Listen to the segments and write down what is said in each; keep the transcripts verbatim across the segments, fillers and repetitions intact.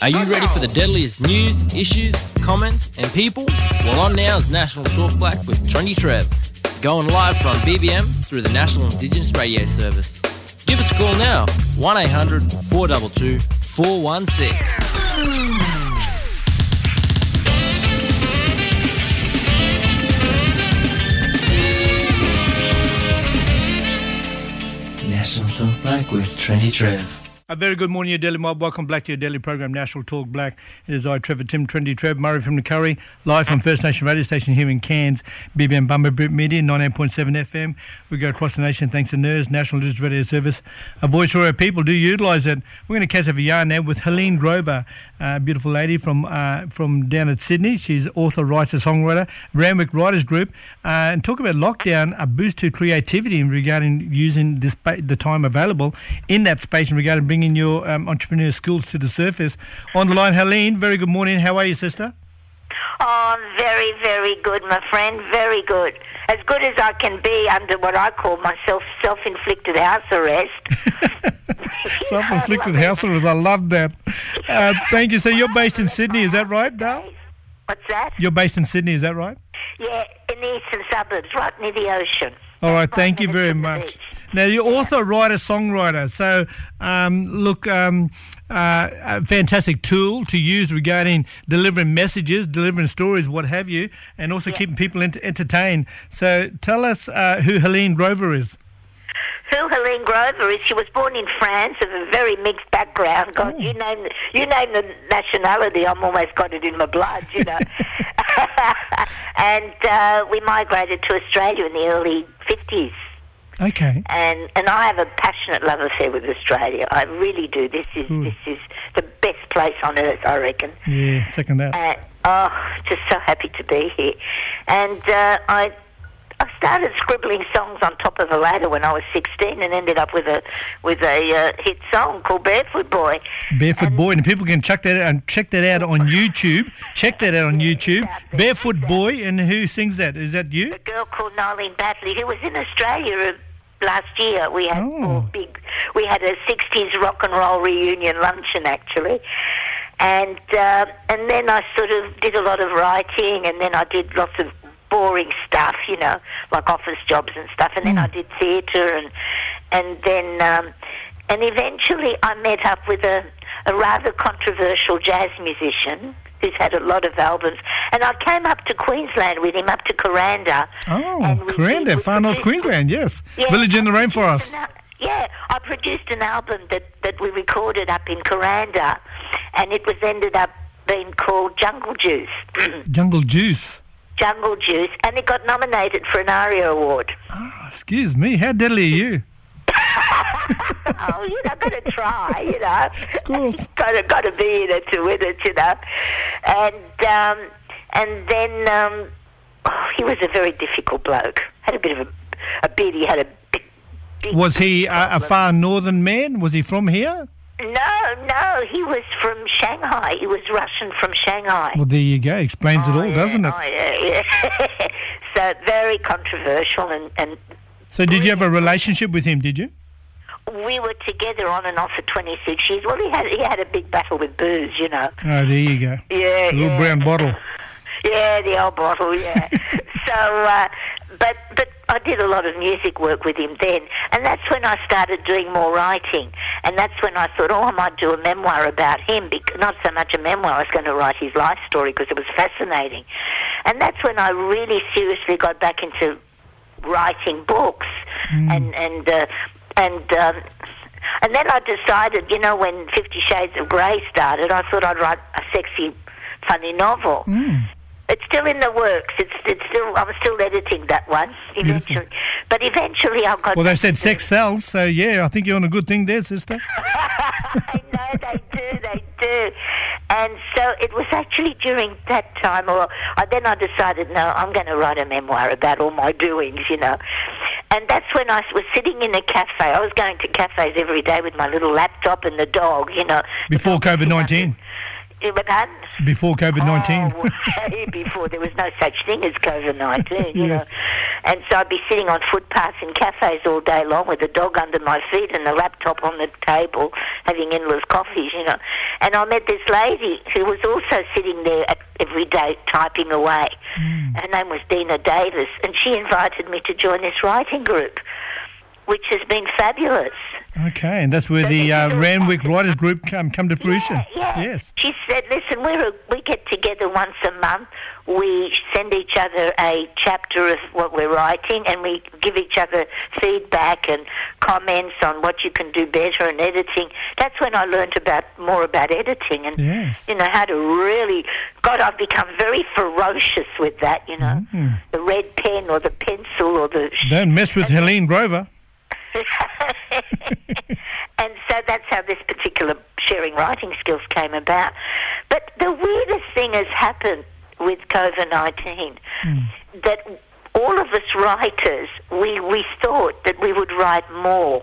Are you ready for the deadliest news, issues, comments and people? Well, on now is National Talk Black with Trendy Trev. Going live from B B M through the National Indigenous Radio Service. Give us a call now, one eight hundred four two two four one six. National Talk Black with Trendy Trev. A very good morning, your Daily Mob. Welcome back to your daily program, National Talk Black. It is I, Trevor Tim, Trendy Trev, Murray from the Curry, live from First Nation Radio Station here in Cairns, B B M Bumba Brit Media, ninety-eight point seven F M. We go across the nation thanks to N I R S, National Indigenous Radio Service. A voice for our people. Do utilise it. We're going to catch up a yarn now with Helene Grover, a beautiful lady from uh, from down at Sydney. She's author, writer, songwriter, Randwick Writers Group, uh, and talk about lockdown, a boost to creativity regarding using this the time available in that space and regarding bringing in your um, entrepreneur skills to the surface. On the line, Helene, very good morning. How are you, sister? Oh, very, very good, my friend. Very good. As good as I can be under what I call myself self-inflicted house arrest. Self-inflicted house arrest. I love that. Uh, thank you. So you're based in Sydney, is that right, Dale? What's that? You're based in Sydney, is that right? Yeah, in the eastern suburbs, right near the ocean. All right, thank you very much. Now, you're author, writer, songwriter. So, um, look, um, uh, a fantastic tool to use regarding delivering messages, delivering stories, what have you, and also yeah. keeping people ent- entertained. So, tell us uh, who Helene Grover is. Who Helene Grover is? She was born in France of a very mixed background. God, oh. you name you name the nationality, I'm almost got it in my blood, you know. and uh, we migrated to Australia in the early fifties. Okay. And and I have a passionate love affair with Australia. I really do. This is mm. this is the best place on earth, I reckon. Yeah, second that. And, oh, just so happy to be here. And uh, I I started scribbling songs on top of a ladder when I was sixteen, and ended up with a with a uh, hit song called Barefoot Boy. Barefoot and Boy, and people can check that out and check that out on YouTube. Check that out on yeah, YouTube. Exactly. Barefoot exactly. Boy, and who sings that? Is that you? A girl called Nolene Batley, who was in Australia last year. We had oh. a big, we had a sixties rock and roll reunion luncheon actually, and uh, and then I sort of did a lot of writing, and then I did lots of boring stuff, you know, like office jobs and stuff, and then mm. I did theatre, and and then um, and eventually I met up with a, a rather controversial jazz musician who's had a lot of albums, and I came up to Queensland with him, up to Kuranda. Oh, Kuranda, far north Queensland, yes. Yeah, Village in the Rainforest. An, yeah, I produced an album that, that we recorded up in Kuranda, and it was ended up being called Jungle Juice. Jungle Juice. Jungle Juice, and it got nominated for an ARIA Award. Oh, excuse me, how deadly are you? Oh, you know, got to try, you know. Of course. got to, got to be in it to win it, you know. And um, and then um, oh, he was a very difficult bloke. Had a bit of a, a beard. He had a big, big Was he a, a far northern man? Was he from here? No, no, he was from Shanghai. He was Russian from Shanghai. Well, there you go. Explains oh, it all, yeah, doesn't it? Oh, yeah, yeah. So very controversial. And, and so did you have a relationship with him, did you? We were together on and off for twenty-six years. Well, he had he had a big battle with booze, you know. Oh, there you go. Yeah, a little yeah. brown bottle. Yeah, the old bottle, yeah. so, uh, but but I did a lot of music work with him then, and that's when I started doing more writing, and that's when I thought, oh, I might do a memoir about him, because not so much a memoir, I was going to write his life story because it was fascinating. And that's when I really seriously got back into writing books, mm. and, and, uh, and, um, and then I decided, you know, when Fifty Shades of Grey started, I thought I'd write a sexy, funny novel. Mm. It's still in the works. It's it's still I'm still editing that one eventually, Beautiful. But eventually I've got. Well, they said sex sells, so yeah, I think you're on a good thing there, sister. I know they do, they do, and so it was actually during that time, or I, then I decided, no, I'm going to write a memoir about all my doings, you know, and that's when I was sitting in a cafe. I was going to cafes every day with my little laptop and the dog, you know. Before COVID nineteen. You were pardon? Before COVID nineteen. Oh, way before. There was no such thing as COVID nineteen, you Yes. know. And so I'd be sitting on footpaths in cafes all day long with a dog under my feet and a laptop on the table, having endless coffees, you know. And I met this lady who was also sitting there at, every day typing away. Mm. Her name was Dina Davis, and she invited me to join this writing group, which has been fabulous. Okay, and that's where So the this uh, is all- Randwick Writers Group come come to fruition. Yeah, yeah. Yes. She said, listen, we're a, we get together once a month. We send each other a chapter of what we're writing, and we give each other feedback and comments on what you can do better in editing. That's when I learned about more about editing and, Yes. you know, how to really... God, I've become very ferocious with that, you know. Mm. The red pen or the pencil or the... Don't mess with Helene Grover. And so that's how this particular sharing writing skills came about. But the weirdest thing has happened with COVID nineteen, Mm. that all of us writers, we, we thought that we would write more,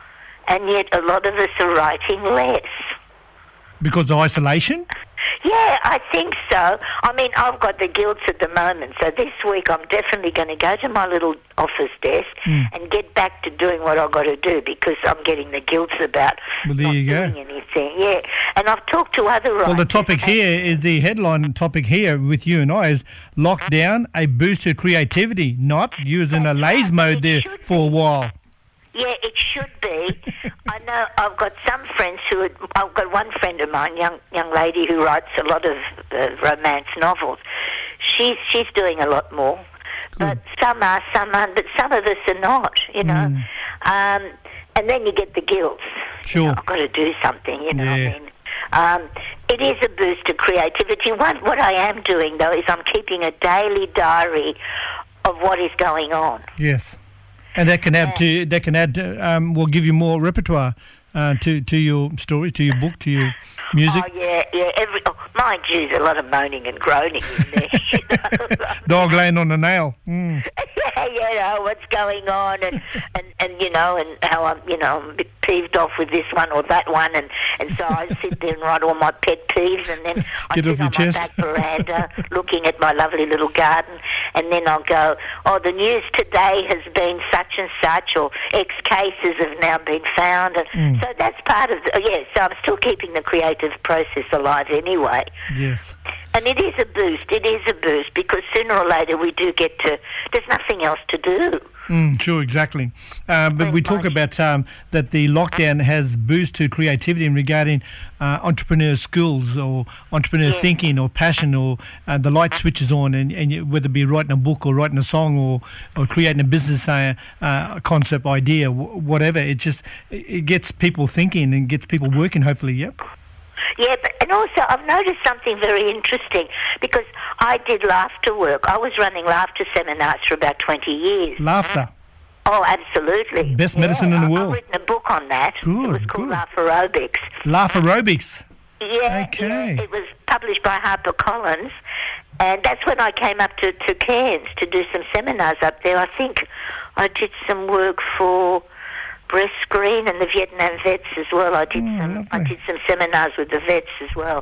and yet a lot of us are writing less. Because of isolation? Yeah, I think so. I mean, I've got the guilts at the moment, so this week I'm definitely going to go to my little office desk Mm. and get back to doing what I've got to do, because I'm getting the guilts about Well, there not you go. doing anything. Yeah, and I've talked to other writers. Well, the topic and- here is the headline topic here with you and I is lockdown, a boost to creativity, not using a laze mode there for a while. Yeah, it should be. I know I've got some friends who... Had, I've got one friend of mine, young young lady, who writes a lot of uh, romance novels. She's she's doing a lot more. But some are, some aren't, but some of us are not, you know. Mm. Um, and then you get the guilt. Sure. You know, I've got to do something, you know Yeah. what I mean? Um, it is a boost to creativity. What, what I am doing, though, is I'm keeping a daily diary of what is going on. Yes. And that can add to that can add to, um, will give you more repertoire uh, to to your story, to your book, to your music. Oh, yeah, yeah. Every, oh, mind you, there's a lot of moaning and groaning in there. You know? Dog laying on a nail. Mm. Yeah, you know, what's going on, and, and, and, you know, and how I'm, you know, I'm a bit peeved off with this one or that one, and, and so I sit there and write all my pet peeves, and then I Get sit off your on chest. my back veranda looking at my lovely little garden, and then I'll go, oh, the news today has been such and such, or X cases have now been found, and Mm. so that's part of, the, yeah, so I'm still keeping the creative process alive anyway. Yes. And it is a boost, it is a boost, because sooner or later we do get to, there's nothing else to do. Mm, sure, exactly. Uh, but we talk about um, that the lockdown has boost to creativity in regarding uh, entrepreneur skills or entrepreneur Yeah. thinking or passion, or uh, the light switches on, and, and you, whether it be writing a book or writing a song or, or creating a business uh, uh, concept idea, w- whatever. It just it gets people thinking and gets people working, hopefully, yep. Yeah, but, and also I've noticed something very interesting, because I did laughter work. I was running laughter seminars for about twenty years. Laughter. Oh, absolutely. Best medicine in the I- world. I've written a book on that. Good, It was called good. Laugh Aerobics. Laugh aerobics. Yeah, Okay. yeah, it was published by HarperCollins, and that's when I came up to, to Cairns to do some seminars up there. I think I did some work for Breast Screen and the Vietnam vets as well. I did Oh, some I lovely. did some seminars with the vets as well,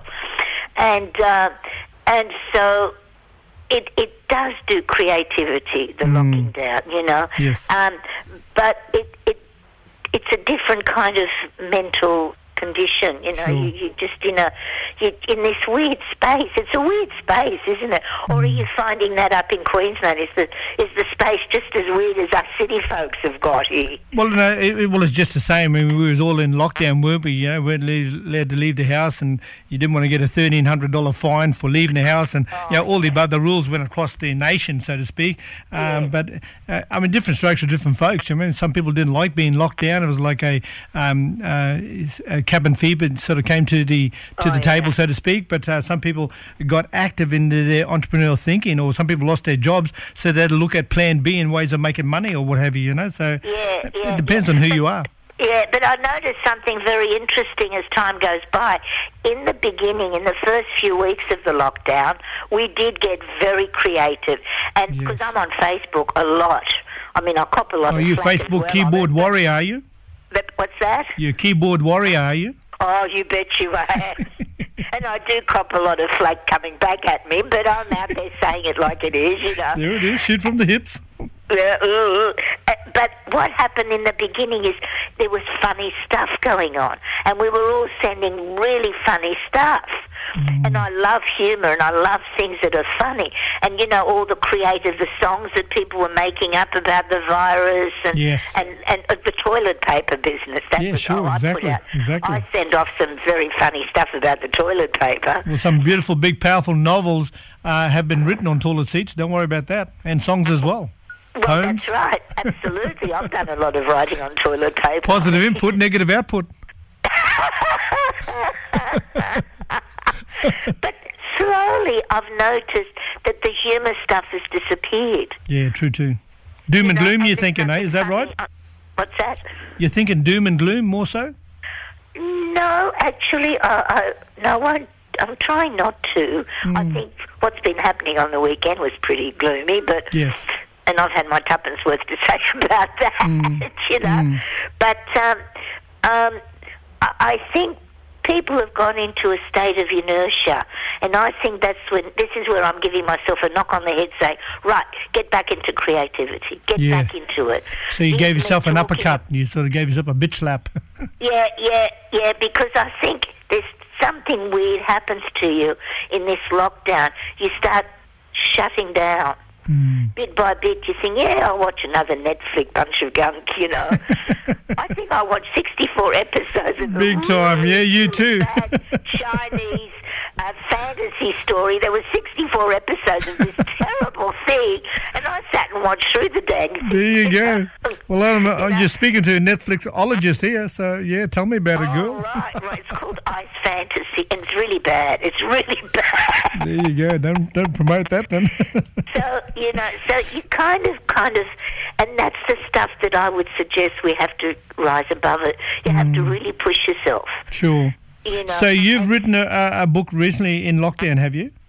and uh, and so it it does do creativity, the Mm. locking down, you know. Yes. Um, but it it it's a different kind of mental condition, you know. Sure. You, you just in a you in this weird space. It's a weird space, isn't it? Or are you finding that up in Queensland? Is the is the space just as weird as us city folks have got here? Well, no, it, it- well, it's just the same. I mean, we was all in lockdown, weren't we? You know, we weren't le- allowed to leave the house, and you didn't want to get a thirteen hundred dollar fine for leaving the house, and you know, all the above the rules went across the nation, so to speak. Um, But uh, I mean, different strokes for different folks. I mean, some people didn't like being locked down. It was like a, um, uh, a cabin fever sort of came to the to Oh, the yeah. table, so to speak. But uh, some people got active in their entrepreneurial thinking, or some people lost their jobs, so they had to look at Plan B and ways of making money, or what have you. You know, so Yeah, it yeah, depends yeah. on who you are. Yeah, but I noticed something very interesting as time goes by. In the beginning, in the first few weeks of the lockdown, we did get very creative. And because Yes. I'm on Facebook a lot, I mean, I cop a lot Are of you flack as Facebook well. keyboard I'm a- warrior? Are you? But what's that? You're a keyboard warrior, are you? Oh, you bet you I am. And I do cop a lot of flak coming back at me, but I'm out there saying it like it is, you know. There it is, shoot from the hips. Yeah, ooh. Uh, but what happened in the beginning is there was funny stuff going on, and we were all sending really funny stuff. Mm. And I love humour, and I love things that are funny. And, you know, all the creative, the songs that people were making up about the virus and yes. and, and uh, the toilet paper business. That yeah, was sure, how exactly, I put out. exactly. I send off some very funny stuff about the toilet paper. Well, some beautiful, big, powerful novels uh, have been written on toilet seats. Don't worry about that. And songs as well. Well, Poems. That's right. Absolutely. I've done a lot of writing on toilet paper. Positive input, negative output. But slowly I've noticed that the humour stuff has disappeared. Yeah, true too. Doom You and know, gloom, and you're there's thinking, eh? nothing Is that funny- right? uh, What's that? You're thinking doom and gloom more so? No, actually, uh, I, no, I, I'm trying not to. Mm. I think what's been happening on the weekend was pretty gloomy, but... Yes. And I've had my tuppence worth to say about that, Mm. you know. Mm. But um, um, I, I think people have gone into a state of inertia, and I think that's when, this is where I'm giving myself a knock on the head saying, right, get back into creativity, get Yeah. back into it. So you These gave yourself men an talking- uppercut. You sort of gave yourself a bitch slap. Yeah, yeah, yeah, because I think there's something weird happens to you in this lockdown. You start shutting down. Mm. Bit by bit, you think, yeah, I'll watch another Netflix bunch of gunk, you know. I think I watched sixty-four episodes of a Big time, really yeah, you too. bad Chinese uh, fantasy story. There were sixty-four episodes of this terrible thing, and I sat and watched through the dang thing. There you go. Well, I'm, You I'm know? just speaking to a Netflixologist here, so yeah, tell me about it, Oh, girl. right, right. It's called Ice Fantasy, and it's really bad. It's really bad. There you go. Don't don't promote that then. So, you know, so you kind of, kind of, and that's the stuff that I would suggest we have to rise above it. You have to really push yourself, Sure. you know. So you've written a, a a book recently in lockdown, have you?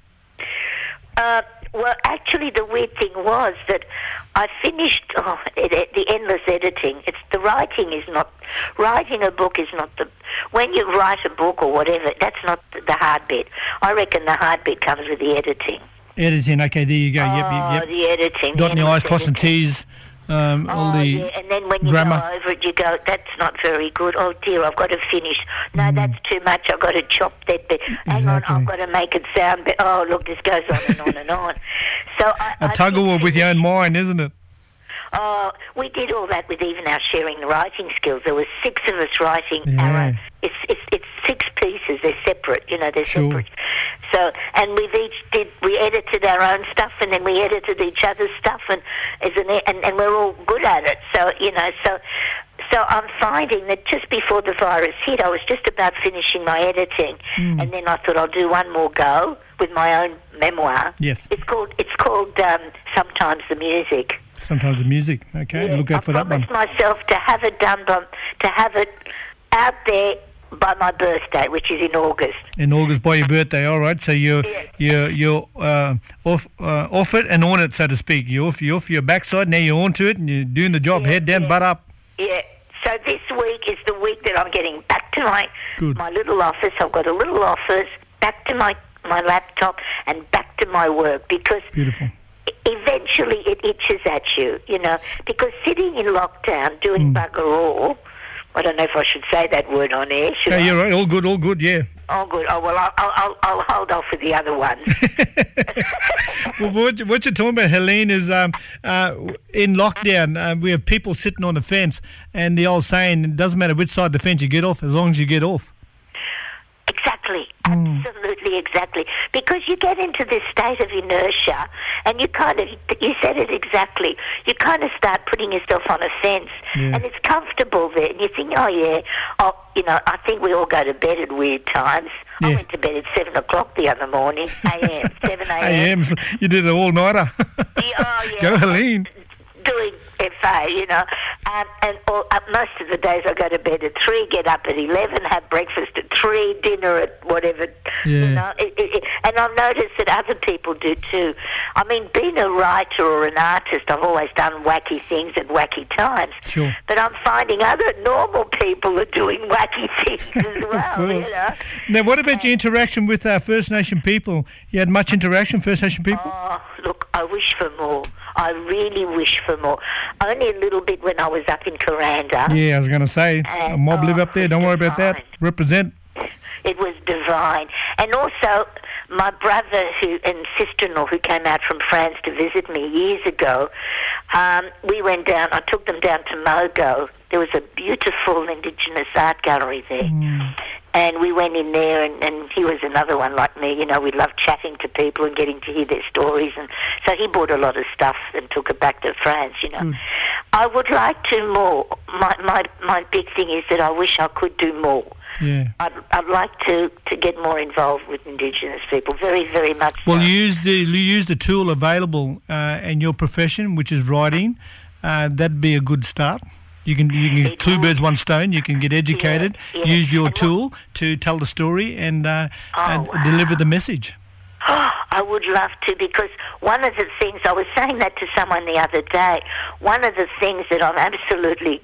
Uh, well, actually, the weird thing was that I finished oh, it, it, the endless editing. It's the writing is not writing a book is not the when you write a book or whatever. That's not the, the hard bit. I reckon the hard bit comes with the editing. Editing. Okay, there you go. oh, yep, yep, yep. the editing. Dotting the endless I's, crossing editing. T's. Um, all Oh, the yeah, and then when you grammar. go over it, you go, that's not very good. Oh, dear, I've got to finish. No, Mm. that's too much. I've got to chop that bit. Hang Exactly. on, I've got to make it sound better. Oh, look, this goes on and on and on. So I, A I tug of did war with your own finish- mind, isn't it? Oh, we did all that with even our sharing the writing skills. There was six of us writing Yeah. our own. It's, it's, it's six pieces. They're separate, you know, they're Sure. separate. So, and we've each did, we edited our own stuff, and then we edited each other's stuff, and, as an, and, and we're all good at it. So, you know, so, so I'm finding that just before the virus hit, I was just about finishing my editing, Mm. and then I thought I'll do one more go with my own memoir. Yes. It's called, it's called um, Sometimes the Music. Sometimes the music. Okay, Yeah, look out for I that one. promised myself to have it done, by, to have it out there by my birthday, which is in August. In August, by your birthday, all right. So you're Yeah. you're you're uh, off uh, off it and on it, so to speak. You're off you're off your backside. Now you're onto it, and you're doing the job. Yeah, Head down, yeah. butt up. Yeah. So this week is the week that I'm getting back to my Good. my little office. I've got a little office, back to my, my laptop, and back to my work, because Beautiful. eventually it itches at you, you know, because sitting in lockdown doing Mm. bugger all, I don't know if I should say that word on air, should Yeah, I? you're right. All good, all good. Yeah. Oh, good. Oh, well, I'll, I'll, I'll, I'll hold off with the other one. Well, what, what you're talking about, Helene, is um, uh, in lockdown, uh, we have people sitting on the fence, and the old saying, it doesn't matter which side of the fence you get off, as long as you get off. Exactly, Mm. absolutely, exactly. Because you get into this state of inertia, and you kind of, you said it exactly, you kind of start putting yourself on a fence, Yeah. and it's comfortable there, and you think, oh yeah, oh, you know, I think we all go to bed at weird times. I Yeah. went to bed at seven o'clock the other morning, a m, seven a m. A M, you did an all-nighter. Yeah, oh, yeah. Go, Helene. Doing F A, you know, Um, and all, uh, most of the days I go to bed at three, get up at eleven, have breakfast at three, dinner at whatever. Yeah. You know, it, it, it, and I've noticed that other people do too. I mean, being a writer or an artist, I've always done wacky things at wacky times. Sure. But I'm finding other normal people are doing wacky things as well. You know. Now, what about your interaction with uh, First Nation people? You had much interaction, First Nation people? Oh, look, I wish for more. I really wish for more. Only a little bit when I was up in Kuranda. Yeah, I was going to say, And, a mob oh, live up there. Don't worry about that. divine. Represent. It was divine. And also, my brother who and sister-in-law who came out from France to visit me years ago, um, we went down, I took them down to Mogo. There was a beautiful Indigenous art gallery there. Mm. And we went in there, and, and he was another one like me. You know, we loved chatting to people and getting to hear their stories. And so he bought a lot of stuff and took it back to France, you know. Mm. I would like to more. My, my, my big thing is that I wish I could do more. Yeah. I'd, I'd like to, to get more involved with Indigenous people, very, very much so. Well, use the use the tool available uh, in your profession, which is writing. Uh, that'd be a good start. You can you can It two would. birds, one stone. You can get educated, Yeah, yeah. use your And tool to tell the story and, uh, Oh, and wow. deliver the message. I would love to, because one of the things, I was saying that to someone the other day, one of the things that I'm absolutely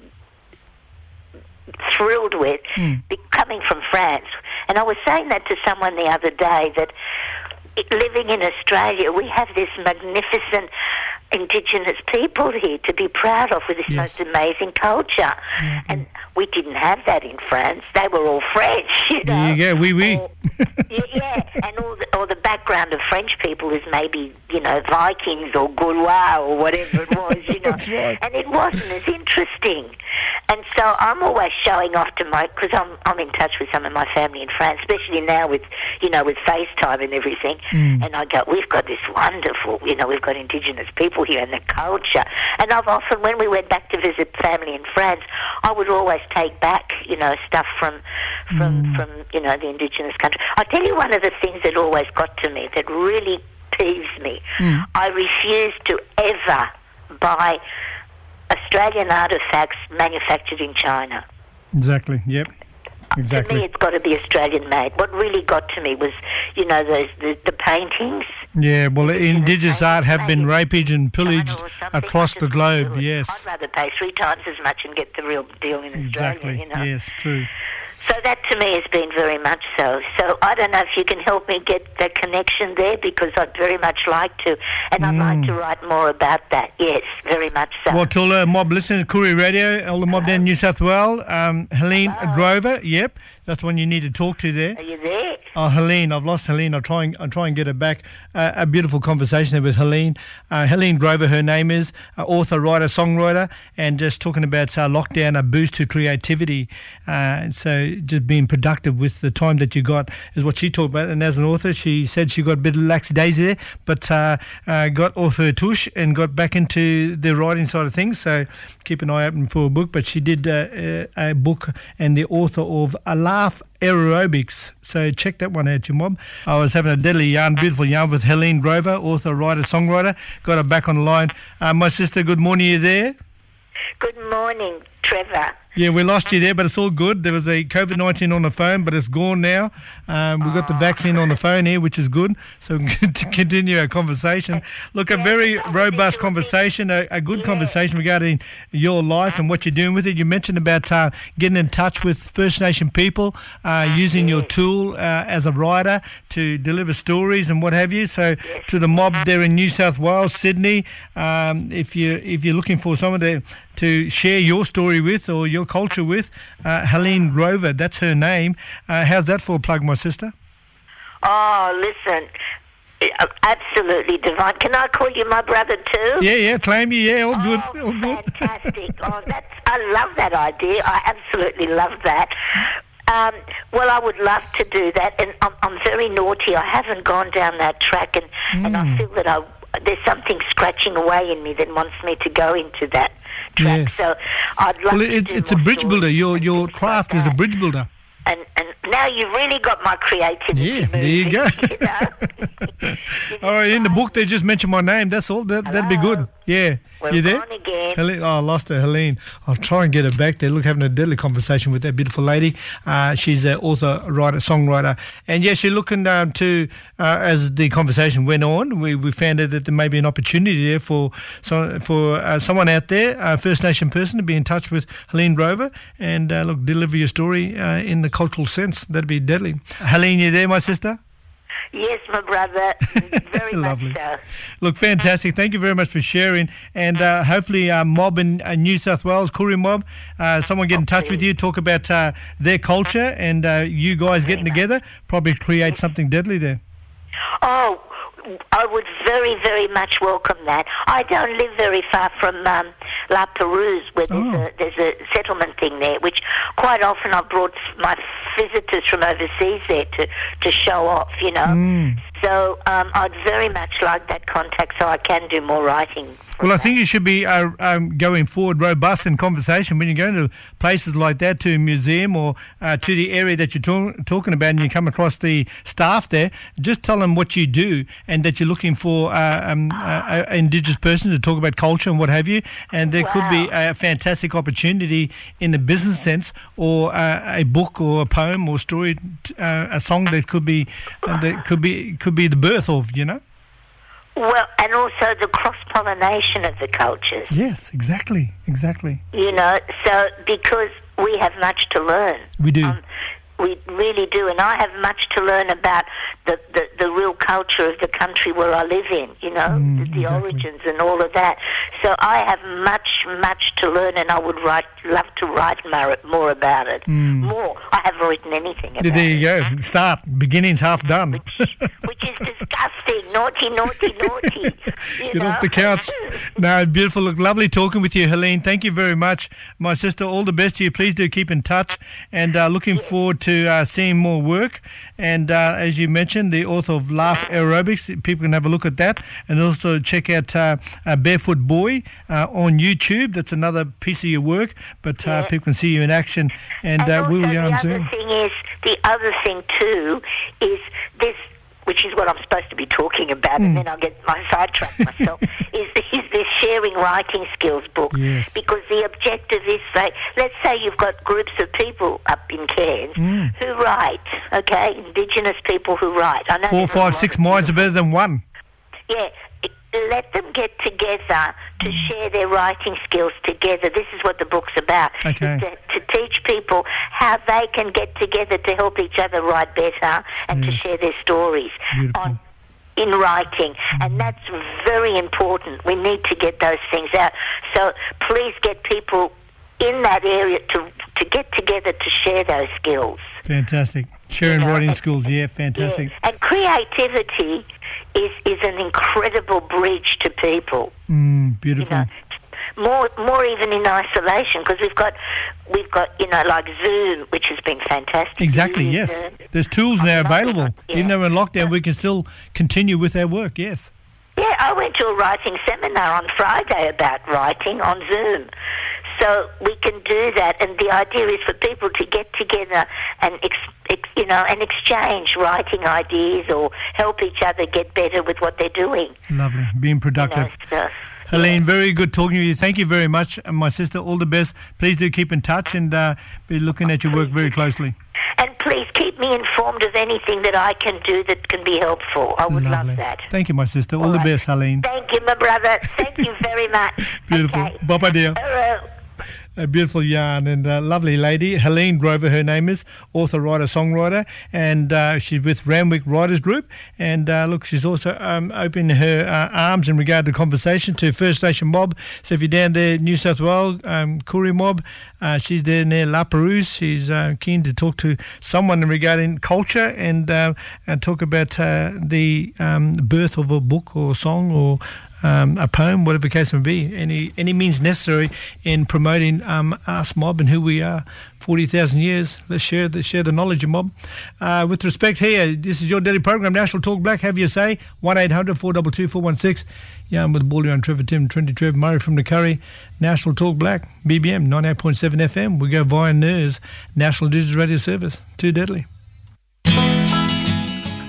thrilled with, Mm. be, coming from France, and I was saying that to someone the other day, that it, living in Australia, we have this magnificent Indigenous people here to be proud of, with this Yes. most amazing culture. Yeah, And we didn't have that in France. They were all French, you know. There you go, oui, oui. Or- yeah, yeah, and all the, or the background of French people is maybe, you know, Vikings or Gaulois or whatever it was, you know. That's right. And it wasn't as interesting. And so I'm always showing off to my, because I'm, I'm in touch with some of my family in France, especially now with, you know, with FaceTime and everything. Mm. And I go, we've got this wonderful, you know, we've got Indigenous people here and the culture. And I've often, when we went back to visit family in France, I would always take back, you know, stuff from, from, Mm. from you know, the Indigenous country. I'll tell you one of the things that always got to me, that really peeves me. Mm. I refuse to ever buy Australian artefacts manufactured in China. Exactly, yep. To me, Exactly. it's got to be Australian made. What really got to me was, you know, those the, the paintings. Yeah, well, Indigenous art have been raped and pillaged China or something. across I the just globe, wouldn't do it. yes. I'd rather pay three times as much and get the real deal in Exactly, Australia, you know. yes, true. So that to me has been very much so. So I don't know if you can help me get that connection there, because I'd very much like to. And I'd like to write more about that. Yes, very much so. Well, to all the mob listeners, Koori Radio, all the mob down in New South Wales, um, Helene Drover, yep, that's one you need to talk to there. Are you there? Oh, Helene, I've lost Helene. I'll try and, I'll try and get her back. Uh, a beautiful conversation there with Helene. Uh, Helene Drover, her name is, uh, author, writer, songwriter, and just talking about uh, lockdown, a boost to creativity. Uh, so just being productive with the time that you got is what she talked about. And as an author, she said she got a bit of lackadaisy there, but uh, uh, got off her tush and got back into the writing side of things. So keep an eye open for a book. But she did uh, a, a book and the author of A Laugh Aerobics. So check that one out, you mob. I was having a deadly yarn, beautiful yarn with Helene Drover, author, writer, songwriter. Got her back on the line. Uh, my sister, good morning, you there? Good morning, Trevor. Yeah, we lost you there, but it's all good. There was a COVID nineteen on the phone, but it's gone now. Um, we've got the vaccine on the phone here, which is good. So we can continue our conversation. Look, a very robust conversation, a, a good conversation regarding your life and what you're doing with it. You mentioned about uh, getting in touch with First Nation people, uh, using your tool uh, as a writer to deliver stories and what have you. So to the mob there in New South Wales, Sydney, um, if, you, if you're looking for someone to, to share your story with or your culture with, uh, Helene Drover, that's her name. Uh, how's that for a plug, my sister? Oh, listen, uh, absolutely divine. Can I call you my brother too? Yeah, yeah, claim you, yeah, all good, Oh, all good. fantastic. oh, that's, I love that idea. I absolutely love that. Um, well, I would love to do that, and I'm, I'm very naughty. I haven't gone down that track, and, and I feel that I, there's something scratching away in me that wants me to go into that track. Yes. So I'd love Well, to it's, do it's a more bridge stories builder. Your and your things craft like is a that. bridge builder. And, and now you've really got my creativity. Yeah, there you go. You know? All right, in the book they just mentioned my name. That's all. That, that'd be good. Yeah. We're you there? on again. Helene, oh, I lost her, Helene. I'll try and get her back there. Look, having a deadly conversation with that beautiful lady. Uh, she's an author, writer, songwriter. And yes, you're looking um, to, uh, as the conversation went on, we, we found out that there may be an opportunity there for some, for uh, someone out there, a First Nation person, to be in touch with Helene Drover and, uh, look, deliver your story uh, in the cultural sense. That'd be deadly. Helene, you there, my sister? Yes, my brother. Very Lovely. much so. Look, fantastic. Thank you very much for sharing. And uh, hopefully uh, Mob in uh, New South Wales, Koori Mob, uh, someone get in touch with you, talk about uh, their culture, and uh, you guys getting together, probably create something deadly there. Oh, I would very, very much welcome that. I don't live very far from um, La Perouse, where there's, Oh. a, there's a settlement thing there, which quite often I've brought my visitors from overseas there to, to show off, you know. Mm. So um, I'd very much like that contact so I can do more writing. Well, I think you should be uh, um, going forward robust in conversation when you're going to places like that, to a museum or uh, to the area that you're talk- talking about, and you come across the staff there. Just tell them what you do and that you're looking for uh, um, uh, Indigenous person to talk about culture and what have you. And there Wow. could be a fantastic opportunity in the business sense, or uh, a book or a poem or story, uh, a song that could be uh, that could be could be the birth of, you know. Well, and also the cross-pollination of the cultures, Yes, exactly, exactly. you know, so because we have much to learn. We do. Um, we really do, and I have much to learn about the, the, the real culture of the country where I live in, you know, Mm, the, the exactly. origins and all of that. So I have much, much to learn, and I would write, love to write more, more about it. Mm. More. I haven't written anything about There you it. go. Start. Beginning's half done. Which is disgusting. Naughty, naughty, naughty. You Get know? off the couch. No, beautiful. Look, lovely talking with you, Helene. Thank you very much. My sister, all the best to you. Please do keep in touch, and uh, looking forward to uh, seeing more work. And uh, as you mentioned, the author of Laugh Aerobics, people can have a look at that, and also check out uh, uh, Barefoot Boy uh, on YouTube. That's another piece of your work, but uh, Yeah. people can see you in action, and, And uh, also we'll the yarn other soon. thing is, the other thing too is this, which is what I'm supposed to be talking about, Hmm. and then I'll get my sidetracked myself, is, is this sharing writing skills book. Yes. Because the objective is, say, let's say you've got groups of people up in Cairns Hmm. who write, okay, Indigenous people who write. I know Four, there's a five, lot six of minds are better than one. yeah, it- let them get together to share their writing skills together. This is what the book's about. Okay. Is To, to teach people how they can get together to help each other write better and to Yes. share their stories Beautiful. on in writing. And that's very important. We need to get those things out. So please get people in that area to to get together to share those skills. Fantastic. Sharing You know, writing and- schools, yeah, fantastic. Yeah. And creativity is, is an incredible bridge to people. Mm, You beautiful. know, more more even in isolation, because we've got we've got you know like Zoom, which has been fantastic. Exactly, You use yes. Zoom. There's tools I'm now loving available. it, yeah. Even though we're in lockdown, we can still continue with our work, yes. Yeah, I went to a writing seminar on Friday about writing on Zoom. So we can do that, and the idea is for people to get together and ex, ex, you know and exchange writing ideas or help each other get better with what they're doing. Lovely. Being You know, productive. stuff. Helene, very good talking to you. Thank you very much. And my sister, all the best. Please do keep in touch and uh, be looking at your work very closely. And please keep me informed of anything that I can do that can be helpful. I would Lovely. love that. Thank you, my sister. All, All the right. best, Helene. Thank you, my brother. Thank you very much. Beautiful. Okay. Bye-bye, dear. Hello. A beautiful yarn and a lovely lady, Helene Drover, her name is, author, writer, songwriter, and uh, she's with Randwick Writers Group. And uh, look, she's also um, opening her uh, arms in regard to conversation to First Nation Mob. So if you're down there, New South Wales, um, Koori Mob, uh, she's there near La Perouse. She's uh, keen to talk to someone in regarding culture and, uh, and talk about uh, the um, birth of a book or song or Um, a poem, whatever the case may be, any any means necessary in promoting um, us mob and who we are. Forty thousand years. Let's share the share the knowledge of mob. Uh, with respect, here, this is your daily program, National Talk Black. Have your say. One eight hundred four two two four one six. Yeah, I'm with Baldy on Trevor Tim, Twenty Trev Murray from the Curry. National Talk Black, B B M ninety-eight point seven F M. We go via N E R S, National Digital Radio Service. Too deadly.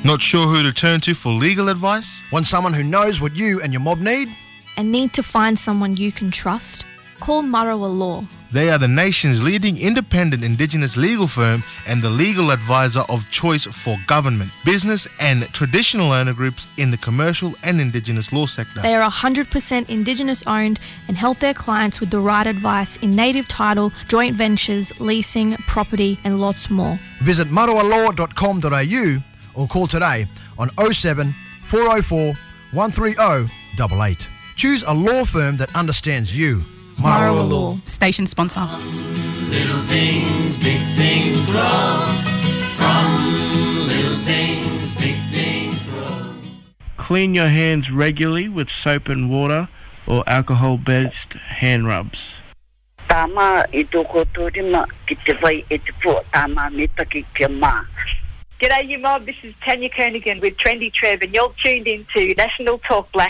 Not sure who to turn to for legal advice? Want someone who knows what you and your mob need? And need to find someone you can trust? Call Marawa Law. They are the nation's leading independent Indigenous legal firm and the legal advisor of choice for government, business and traditional owner groups in the commercial and Indigenous law sector. They are one hundred percent Indigenous owned and help their clients with the right advice in native title, joint ventures, leasing, property and lots more. Visit marawa law dot com dot a u or call today on oh seven, four oh four, one three oh, eight eight. Choose a law firm that understands you. Marawa Law. Station sponsor. Little things, big things grow. From little things, big things grow. Clean your hands regularly with soap and water or alcohol-based hand rubs. Tama itoko turima kitevai itipo tama mitaki kema. G'day, you mob. This is Tanya Kernigan with Trendy Trev, and you're tuned in to National Talk Black.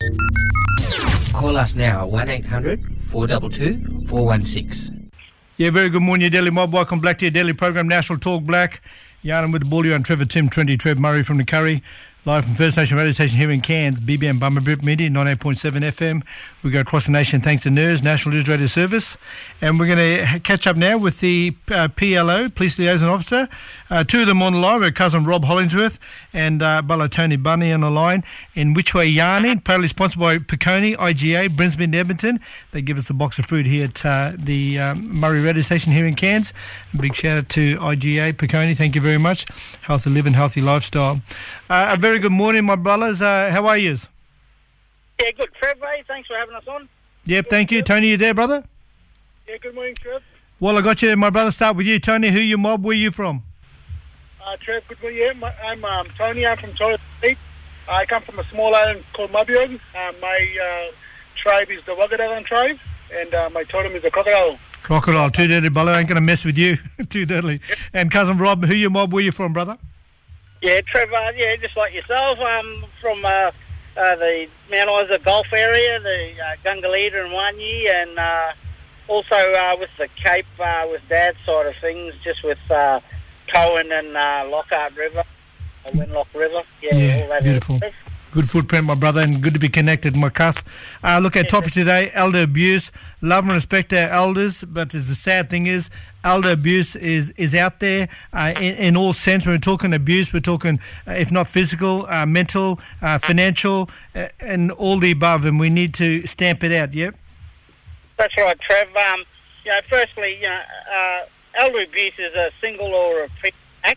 Call us now, one eight hundred, four two two, four one six. Yeah, very good morning, your Daily Mob. Welcome back to your daily program, National Talk Black. Yarn with the Bully on Trevor Tim, Trendy Trev, Murray from the Curry. Live from First Nation Radio Station here in Cairns, B B M Bumberbip Media, ninety-eight point seven F M. We go across the nation thanks to N I R S, National News Radio Service. And we're going to catch up now with the uh, P L O, Police Liaison Officer. Uh, two of them on the line. We're cousin Rob Hollingsworth and uh, Bella Tony Bunny on the line. In Which Way Yarning, proudly sponsored by Piconi, I G A, Brinsby and Edmonton. They give us a box of food here at uh, the um, Murray Radio Station here in Cairns. A big shout out to I G A, Piconi. Thank you very much. Healthy living, healthy lifestyle. Uh, a very good morning, my brothers. Uh, how are you? Yeah, good. Trev, eh? Thanks for having us on. Yep, thank you. Tony, you there, brother? Yeah, good morning, Trev. Well, I got you, my brother. Start with you, Tony. Who you mob? Where you from? Uh, Trev, good morning. Yeah, my, I'm um, Tony. I'm from Torres Strait. I come from a small island called Mabion. Uh, my uh, tribe is the Wagadagan tribe, and uh, my totem is a crocodile. Crocodile, too deadly, brother. I ain't going to mess with you. Too deadly. Yep. And cousin Rob, who you mob? Where you from, brother? Yeah, Trevor, yeah, just like yourself, um, from uh, uh, the Mount Isa Gulf area, the uh, Gungalita and Wanyi, and uh, also uh, with the Cape, uh, with Dad's side of things, just with uh, Cohen and uh, Lockhart River, uh, Wenlock River. Yeah, yeah, all that beautiful. Area. Good footprint, my brother, and good to be connected, my cuss. Uh, look at topic today, elder abuse. Love and respect our elders, but the sad thing is, elder abuse is, is out there uh, in, in all sense. When we're talking abuse, we're talking, uh, if not physical, uh, mental, uh, financial, uh, and all the above, and we need to stamp it out, yep? That's right, Trev. Um, you know, firstly, you know, uh, elder abuse is a single or repeat act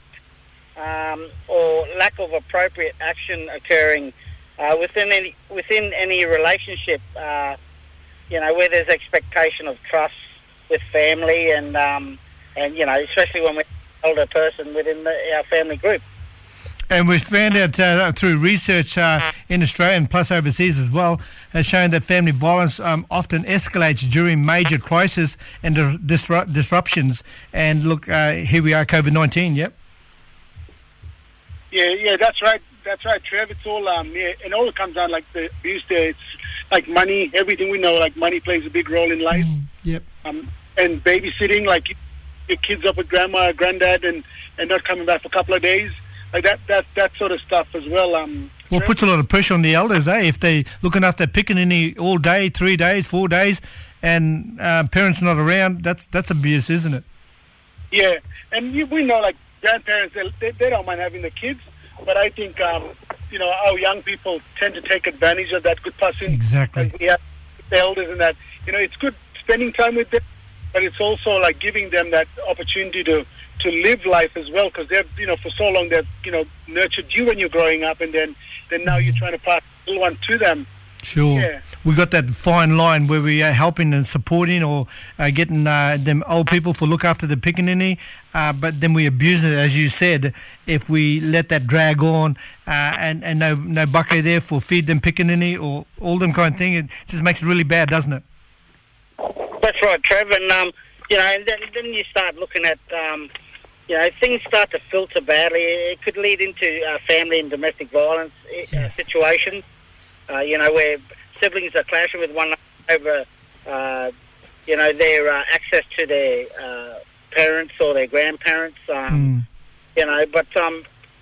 um, or lack of appropriate action occurring Uh, within any within any relationship, uh, you know, where there's expectation of trust with family, and um, and you know, especially when we're an older person within the, our family group. And we've found out uh, through research uh, in Australia and plus overseas as well, has shown that family violence um, often escalates during major crises and disru- disruptions. And look, uh, here we are, COVID nineteen. Yep. Yeah, yeah, that's right. That's right, Trev. It's all, um, yeah, and all comes down like the abuse there. It's like money, everything we know, like money plays a big role in life. Mm, yep. Um, and babysitting, like your kids up with grandma or granddad and, and not coming back for a couple of days. Like that, that, that sort of stuff as well. Um, well, it puts a lot of pressure on the elders, eh? If they looking after pickaninny all day, three days, four days, and uh, parents not around, that's that's abuse, isn't it? Yeah, and you, we know, like, grandparents, they, they don't mind having the kids. But I think, um, you know, our young people tend to take advantage of that good person. Exactly. Like we have the elders and that. You know, it's good spending time with them, but it's also like giving them that opportunity to, to live life as well, because they've, you know, for so long they've, you know, nurtured you when you're growing up, and then, then now you're trying to pass the little one to them. Sure. Yeah. We got that fine line where we are helping and supporting or uh, getting uh, them old people for look after the pickaninny, uh, but then we abuse it, as you said, if we let that drag on uh, and, and no no bucket there for feed them pickaninny or all them kind of thing. It just makes it really bad, doesn't it? That's right, Trev. And, um, you know, and then, then you start looking at, um, you know, things start to filter badly. It could lead into uh, family and domestic violence yes. uh, situations. Uh, you know, where siblings are clashing with one another over, uh, you know, their uh, access to their uh, parents or their grandparents. Um, mm. You know, but um,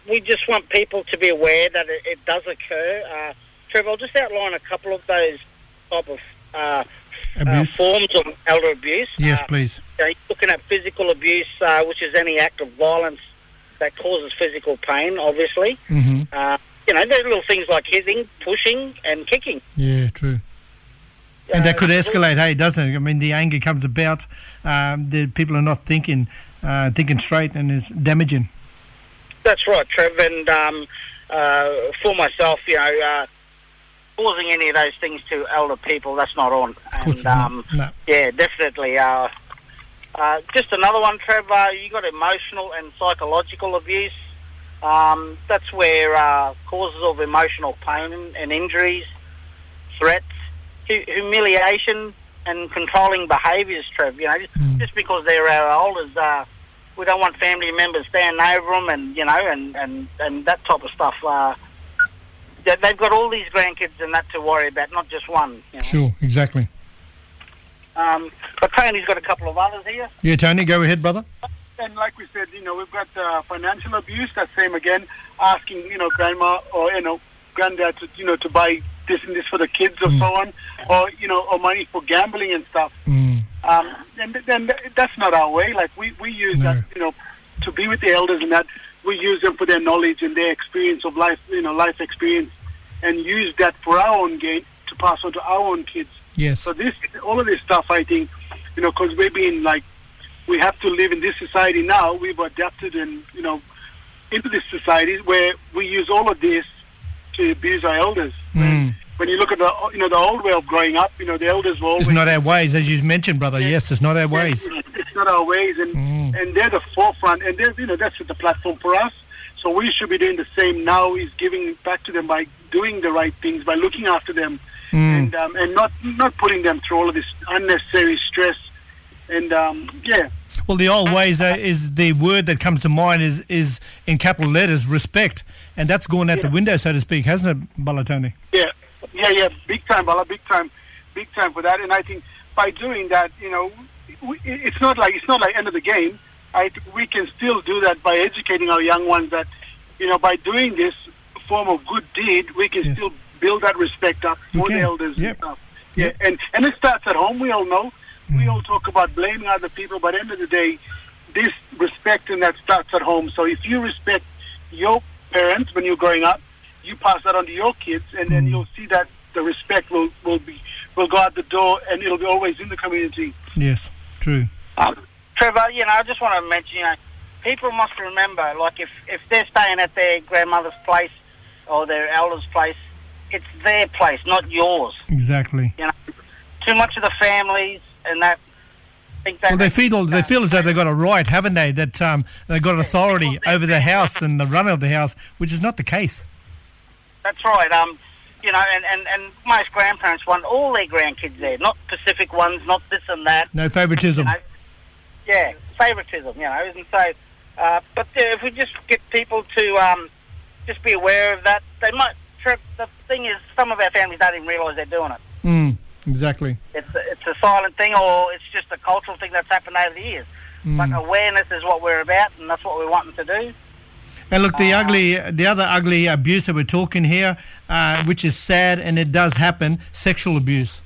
we just want people to be aware that it, it does occur. Uh, Trevor, I'll just outline a couple of those type of uh, uh, forms of elder abuse. Yes, uh, please. You know, you're looking at physical abuse, uh, which is any act of violence that causes physical pain, obviously. Mm-hmm. Uh, you know, there's little things like hitting, pushing, and kicking. Yeah, true. And that could escalate, hey, doesn't it? I mean, the anger comes about. Um, the people are not thinking, uh, thinking straight, and it's damaging. That's right, Trev. And um, uh, for myself, you know, uh, causing any of those things to elder people, that's not on. Of course And, not. um, No. yeah, definitely. Uh, uh, just another one, Trev. Uh, you got emotional and psychological abuse. Um, that's where uh, causes of emotional pain and injuries, threats, hu- humiliation, and controlling behaviours, Trev. You know, just, Mm. just because they're our elders, uh, we don't want family members standing over them, and you know, and, and, and that type of stuff. Uh, they- they've got all these grandkids and that to worry about, not just one. You know? Sure, exactly. Um, but Tony's got a couple of others here. Yeah, Tony, go ahead, brother. And like we said, you know, we've got uh, financial abuse. That's same again, asking, you know, grandma or, you know, granddad to, you know, to buy this and this for the kids or so on, or, you know, or money for gambling and stuff. Mm. Um, and then that's not our way. Like, we, we use No. that, you know, to be with the elders and that. We use them for their knowledge and their experience of life, you know, life experience, and use that for our own gain to pass on to our own kids. Yes. So this, all of this stuff, I think, you know, because we've been like, we have to live in this society now. We've adapted and, you know, into this society where we use all of this to abuse our elders. Mm. When you look at the, you know, the old way of growing up, you know, the elders were always... It's not our ways, as you mentioned, brother. Yes, it's not our ways. It's not our ways, and Mm. and they're the forefront, and they're, you know, that's the platform for us. So we should be doing the same now, is giving it back to them by doing the right things, by looking after them, Mm. and um, and not not putting them through all of this unnecessary stress. And um, yeah, Well, the old ways uh, is the word that comes to mind is, is in capital letters, respect. And that's gone out the window, so to speak, hasn't it, Balatoni? yeah, yeah, yeah, big time, Bala, big time, big time for that. And I think by doing that, you know, we, it's not like it's not like end of the game. I we can still do that by educating our young ones that, you know, by doing this form of good deed, we can Yes. still build that respect up We for the can. elders Yep. and stuff. Yeah, and and it starts at home. We all know. We all talk about blaming other people, but at the end of the day, this respect and that starts at home. So if you respect your parents when you're growing up, you pass that on to your kids, and then you'll see that the respect will, will be will go out the door, and it'll be always in the community. Yes, true. Um, Trevor, you know, I just want to mention, you know, people must remember, like, if, if they're staying at their grandmother's place or their elder's place, it's their place, not yours. Exactly. You know, too much of the families and that think that... Well, they feel they feel as though they've got a right, haven't they? That um, they've got authority over the house and the run of the house, which is not the case. That's right. Um, you know, and, and, and most grandparents want all their grandkids there, not specific ones, not this and that. No favouritism. You know, yeah, favouritism, you know. And so, uh, but uh, if we just get people to um, just be aware of that, they might... Trip. The thing is, some of our families don't even realise they're doing it. Mm, exactly. It's a, it's a silent thing, or it's just a cultural thing that's happened over the years. Mm. But awareness is what we're about, and that's what we want them to do. And look, the ugly, the other ugly abuse that we're talking here, uh, which is sad and it does happen, sexual abuse.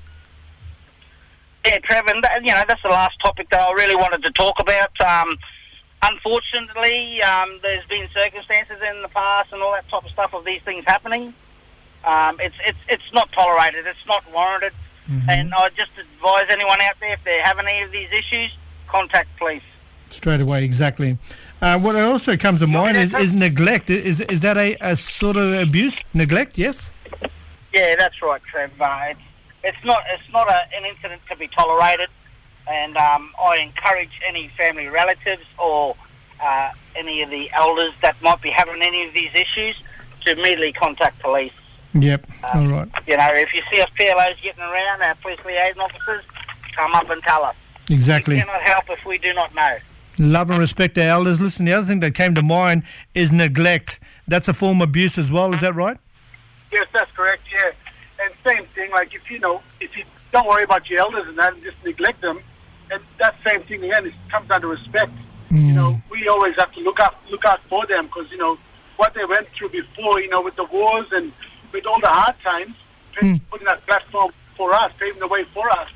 Yeah, Trevor, and that, you know, that's the last topic that I really wanted to talk about. Um, unfortunately, um, there's been circumstances in the past and all that type of stuff of these things happening. Um, it's it's it's not tolerated. It's not warranted. Mm-hmm. And I just advise anyone out there, if they have any of these issues, contact police. Straight away, exactly. Uh, what also comes to mind is, is neglect. Is is that a, a sort of abuse? Neglect, yes? Yeah, that's right, Trev. Uh, it's it's not it's not a, an incident to be tolerated, and um, I encourage any family relatives or uh, any of the elders that might be having any of these issues to immediately contact police. Yep. Um, All right. You know, if you see us P L Os getting around, our police liaison officers, come up and tell us. Exactly. We cannot help if we do not know. Love and respect our elders. Listen, the other thing that came to mind is neglect. That's a form of abuse as well. Is that right? Yes, that's correct. Yeah, and same thing. Like if you know, if you don't worry about your elders and that, and just neglect them, and that same thing again. It comes down to respect. Mm. You know, we always have to look out look out for them because you know what they went through before, you know, with the wars and with all the hard times, Mm. putting that platform for us, paving the way for us.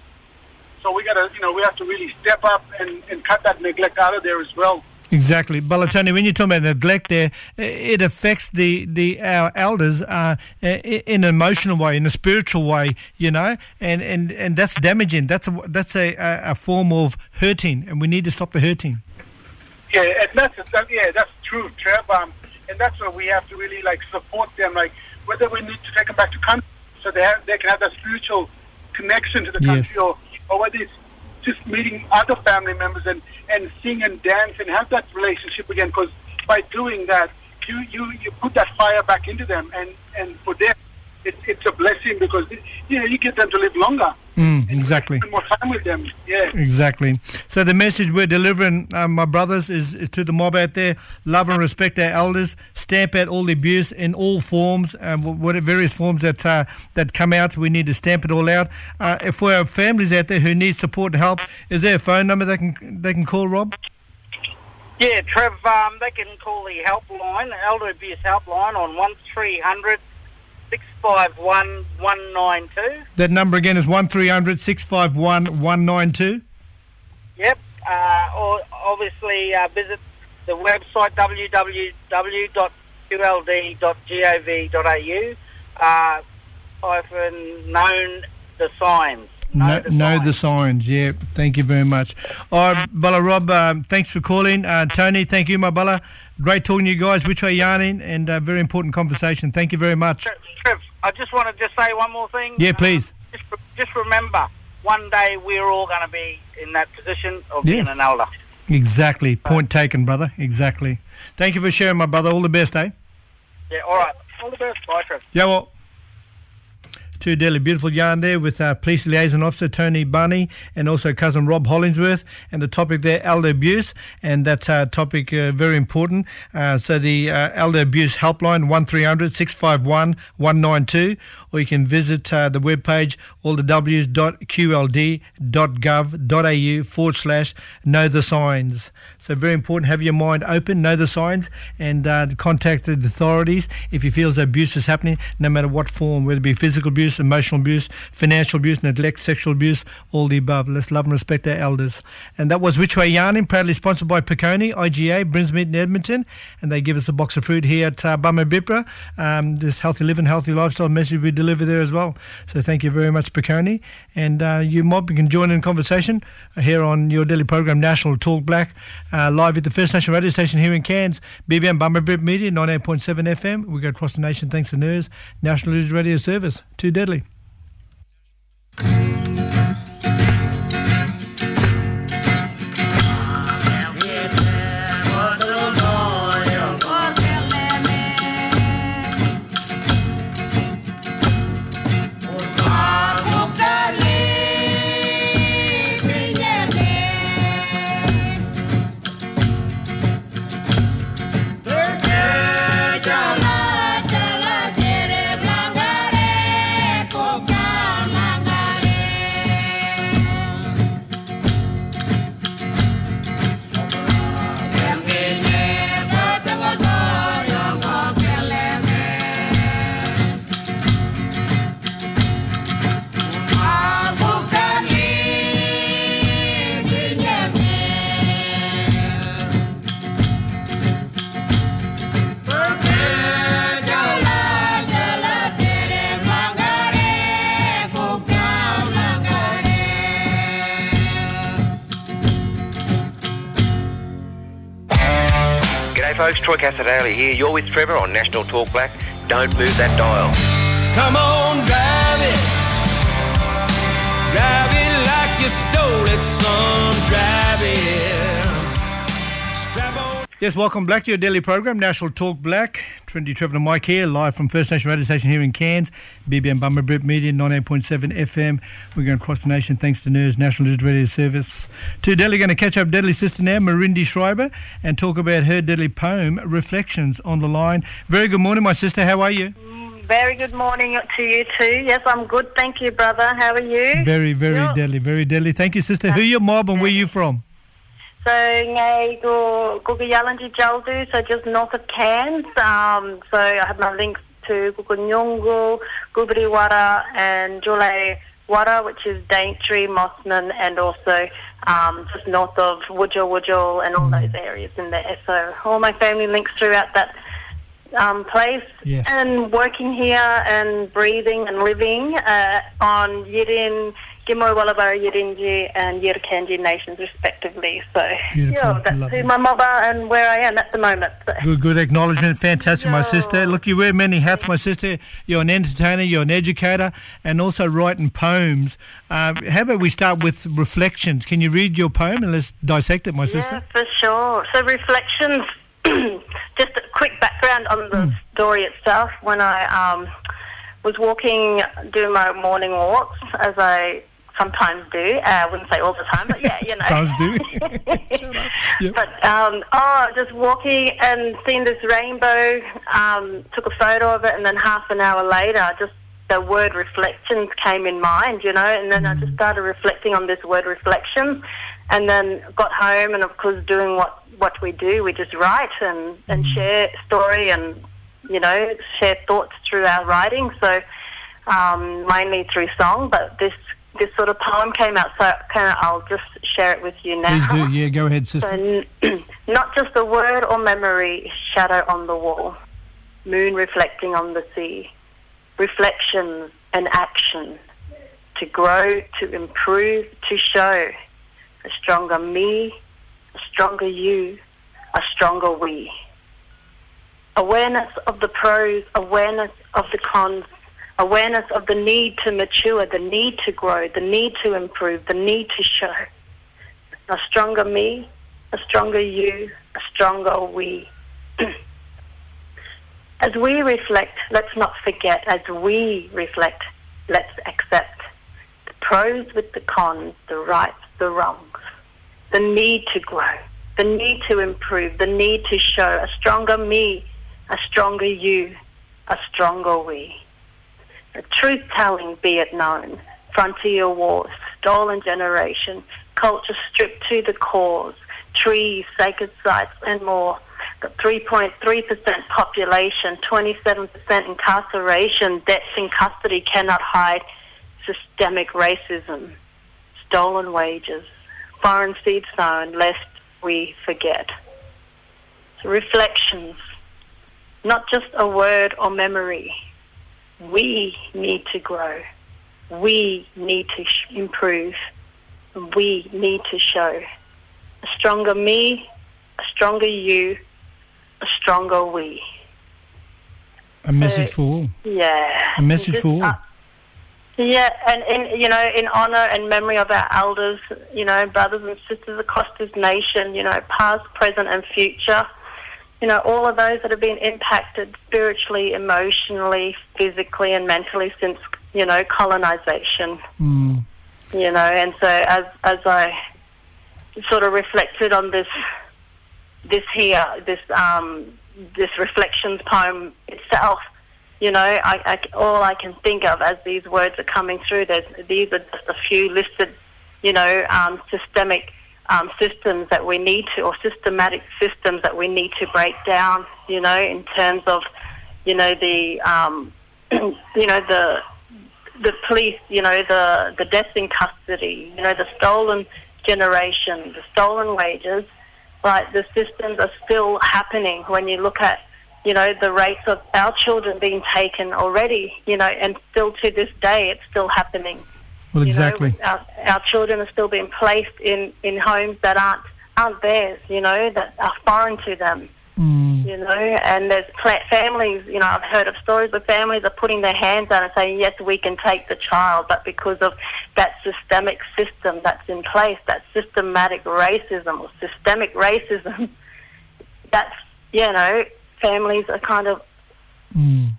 So we got to, you know, we have to really step up and, and cut that neglect out of there as well. Exactly. Balatoni, when you're talking about neglect there, it affects the, the our elders uh, in an emotional way, in a spiritual way, you know, and, and, and that's damaging. That's a, that's a, a form of hurting, and we need to stop the hurting. Yeah, and that's, that, yeah, that's true, Trev. Um, and that's where we have to really, like, support them, like, whether we need to take them back to country so they have, they can have that spiritual connection to the country, Yes. or, or whether it's just meeting other family members and, and sing and dance and have that relationship again, because by doing that, you, you, you put that fire back into them, and, and for them, it, it's a blessing because, you know, you get them to live longer. Mm, exactly. Spend more time with them, yeah. Exactly. So the message we're delivering, um, my brothers, is, is to the mob out there: love and respect our elders, stamp out all the abuse in all forms, um, what various forms that uh, that come out. We need to stamp it all out. Uh, if we have families out there who need support and help, is there a phone number they can they can call, Rob? Yeah, Trev, um, they can call the helpline, Elder Abuse Helpline, on one three hundred six five one one nine two. That number again is one three hundred six five one one nine two. Yep. Uh, or obviously uh, visit the website w w w dot q l d dot gov dot a u. Uh, hyphen known the signs. Know, the, know signs. the signs, yeah. Thank you very much. All right, Bella Rob, um, thanks for calling. Uh, Tony, thank you, my Bella. Great talking to you guys. Which way yarning, and a uh, very important conversation. Thank you very much. Trev, I just want to just say one more thing. Yeah, please. Uh, just, just remember, one day we're all going to be in that position of Yes. being an elder. Exactly. Point taken, brother. Exactly. Thank you for sharing, my brother. All the best, eh? Yeah, all right. All the best. Bye, Trev. Yeah, well. Two deadly beautiful yarn there with uh, Police Liaison Officer Tony Bunny and also cousin Rob Hollingsworth, and the topic there, elder abuse, and that uh, topic uh, very important. Uh, so the uh, elder abuse helpline, one three hundred six five one one nine two, or you can visit uh, the webpage all the w's dot q l d dot gov dot a u forward slash know the signs. So very important, have your mind open, know the signs, and uh, contact the authorities if you feel as though abuse is happening, no matter what form, whether it be physical abuse, emotional abuse, financial abuse, neglect, sexual abuse, all the above. Let's love and respect our elders. And that was Which Way Yarning, proudly sponsored by Peconi, I G A, Brinsmead in Edmonton, and they give us a box of fruit here at uh, Bummer Bipra. Um, this healthy living, healthy lifestyle message we deliver there as well. So thank you very much, Peconi. And uh, you mob can join in conversation here on your daily program, National Talk Black, uh, live at the First Nation radio station here in Cairns, B B M Bummer Bip Media, ninety-eight point seven F M. We go across the nation thanks to N E R S, National News Radio Service. Too deadly. Folks, Troy Casadale here. You're with Trevor on National Talk Black. Don't move that dial. Come on, drive it. Drive it like you stole it, son. Drive it. Strap on. Yes, welcome back to your daily program, National Talk Black. Trinity Trevor and Mike here, live from First Nation radio station here in Cairns, B B M Bummer Brit Media, ninety-eight point seven F M. We're going across the nation thanks to N E R S, National News Radio Service. To Deadly, going to catch up Deadly sister now, Marindi Schreiber, and talk about her deadly poem, Reflections, on the line. Very good morning, my sister. How are you? Very good morning to you too. Yes, I'm good. Thank you, brother. How are you? Very, very You're... deadly, very deadly. Thank you, sister. Who are your mob and where are you from? So ngai go Gugayalanji Jaldu, so just north of Cairns. Um, so I have my links to Guganyungu, Gubiriwara and Jule Wara, which is Daintree, Mossman, and also um, just north of Wujal Wujal and all mm. those areas in there. So all my family links throughout that um, place. Yes. And working here and breathing and living uh, on Yirin, Gimoy Wallabara, Yirinji and Yirkanji nations respectively. So Beautiful. yeah, that's Lovely. who my mother and where I am at the moment. So. Good, good acknowledgement. Fantastic, my sister. Look, you wear many hats, my sister. You're an entertainer, you're an educator, and also writing poems. Uh, how about we start with reflections? Can you read your poem and let's dissect it, my sister? Yeah, for sure. So reflections, just a quick background on the mm. story itself. When I um, was walking, doing my morning walks, as I sometimes do. Uh, I wouldn't say all the time, but yeah, you know. Sometimes do. Yep. But, um, oh, just walking and seeing this rainbow, um, took a photo of it, and then half an hour later, just the word reflections came in mind, you know, and then mm. I just started reflecting on this word reflections, and then got home, and of course doing what, what we do, we just write and, and mm. share story and, you know, share thoughts through our writing, so um, mainly through song, but this This sort of poem came out, so kind of I'll just share it with you now. Please do, yeah, go ahead, sister. So, not just a word or memory, shadow on the wall, moon reflecting on the sea, reflections and action, to grow, to improve, to show, a stronger me, a stronger you, a stronger we. Awareness of the pros, awareness of the cons, awareness of the need to mature, the need to grow, the need to improve, the need to show. A stronger me, a stronger you, a stronger we. As we reflect, let's not forget, as we reflect, let's accept the pros with the cons, the rights, the wrongs, the need to grow, the need to improve, the need to show. A stronger me, a stronger you, a stronger we. The truth-telling be it known, frontier wars, stolen generation, culture stripped to the cause, trees, sacred sites and more. The three point three percent population, twenty-seven percent incarceration, deaths in custody cannot hide systemic racism, stolen wages, foreign seed sown, lest we forget. So reflections, not just a word or memory. We need to grow. We need to sh- improve. We need to show. A stronger me, a stronger you, a stronger we. A message so, for all. Yeah. A message Just, for all. Uh, yeah, and, in you know, in honour and memory of our elders, you know, brothers and sisters across this nation, you know, past, present and future. You know, all of those that have been impacted spiritually, emotionally, physically and mentally since, you know, colonisation. Mm. You know, and so as as I sort of reflected on this, this here, this um, this reflections poem itself, you know, I, I, all I can think of as these words are coming through, there's, these are just a few listed, you know, um, systemic Um, systems that we need to, or systematic systems that we need to break down, you know, in terms of, you know, the, um, you know, the the police, you know, the, the deaths in custody, you know, the stolen generation, the stolen wages, right? The systems are still happening when you look at, you know, the rates of our children being taken already, you know, and still to this day it's still happening. Well, exactly. You know, our, our children are still being placed in, in homes that aren't aren't theirs, you know, that are foreign to them, mm. you know, and there's pla- families, you know, I've heard of stories where families are putting their hands out and saying, yes, we can take the child, but because of that systemic system that's in place, that systematic racism or systemic racism, that's, you know, families are kind of mm.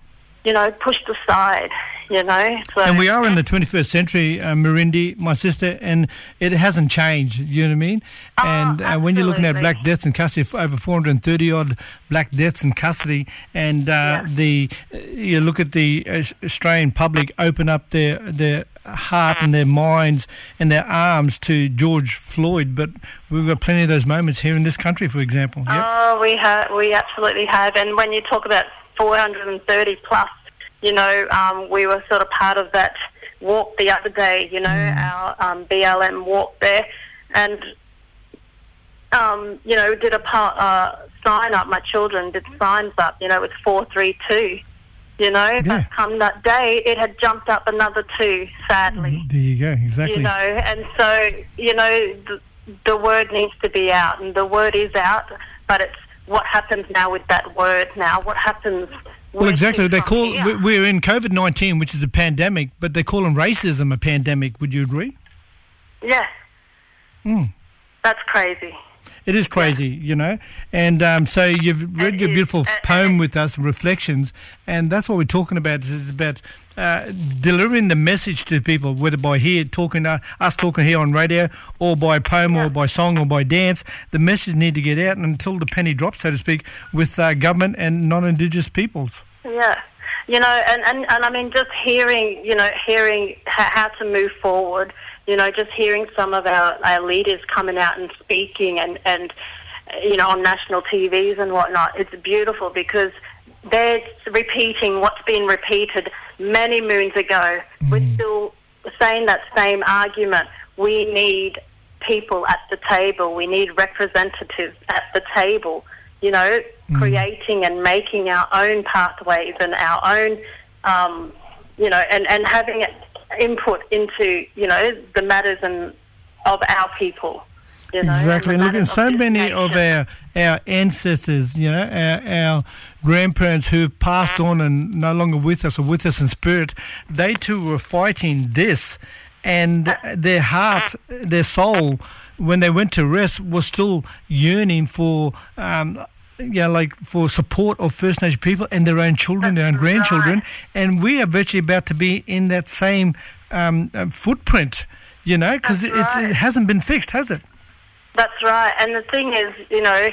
you know, pushed aside, you know. So, and we are in the twenty-first century, uh, Mirindi, my sister, and it hasn't changed, you know what I mean? Oh, and uh, when you're looking at absolutely. black deaths in custody, f- over four hundred thirty odd black deaths in custody, and uh, the uh, you look at the uh, Australian public open up their, their heart and their minds and their arms to George Floyd, but we've got plenty of those moments here in this country, for example. Yep. Oh, we have, we absolutely have. And when you talk about four hundred thirty plus, you know, um, we were sort of part of that walk the other day, you know, our um, B L M walk there, and, um, you know, did a part, uh, sign up, my children did signs up, you know, with four three two, you know, Yeah. but come that day, it had jumped up another two, sadly. There you go, exactly. You know, and so, you know, the, the word needs to be out, and the word is out, but it's what happens now with that word now, what happens... Well, exactly. They from call here. we- we're in COVID nineteen, which is a pandemic, but they're calling racism a pandemic. Would you agree? Yeah, Mm. that's crazy. It is crazy, you know. And um, so you've read your beautiful poem with us, Reflections, and that's what we're talking about. This is about uh, delivering the message to people, whether by here talking, uh, us talking here on radio, or by poem, or by song, or by dance. The message need to get out until the penny drops, so to speak, with uh, government and non-Indigenous peoples. Yeah, you know, and, and, and I mean, just hearing, you know, hearing h- how to move forward, you know, just hearing some of our, our leaders coming out and speaking and, and, you know, on national T Vs and whatnot, it's beautiful because they're repeating what's been repeated many moons ago. Mm. We're still saying that same argument. We need people at the table. We need representatives at the table, you know, mm. creating and making our own pathways and our own, um, you know, and, and having it input into, you know, the matters and of our people. You know, exactly. and And look, at so many nation. of our our ancestors, you know, our, our grandparents who have passed on and no longer with us or with us in spirit, they too were fighting this, and their heart, their soul, when they went to rest, was still yearning for. Um, yeah, like for support of First Nation people and their own children, their own grandchildren, and we are virtually about to be in that same um, uh, footprint, you know, because it, right. it hasn't been fixed, has it? That's right. And the thing is, you know,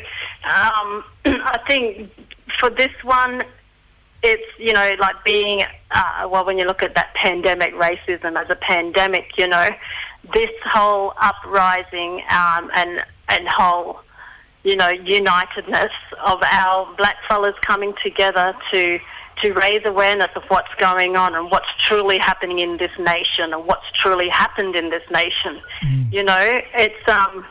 um, I think for this one, it's, you know, like being, uh, well, when you look at that pandemic, racism as a pandemic, you know, this whole uprising um, and, and whole, you know, unitedness of our black fellas coming together to to raise awareness of what's going on and what's truly happening in this nation and what's truly happened in this nation. Mm. You know, it's um,